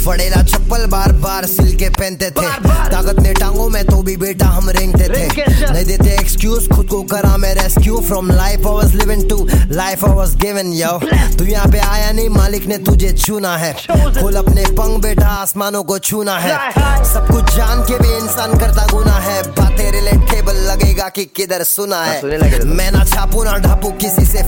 पड़ेला चप्पल बार बार सिल के पहनते थे, ताकत ने टांगों में तो भी बेटा हम रेंगते थे। नहीं देते एक्सक्यूज, खुद को करा मैं rescue from life I was living to life I was given. यो तू यहाँ पे आया नहीं, मालिक ने तुझे चुना है। खोल अपने पंख बेटा, आसमानों को छूना है। सब कुछ जान के भी इंसान करता गुना है। बातें रिलेटेबल लगेगा कि किधर सुना है। मैं ना छापू ना ढापू, किसी से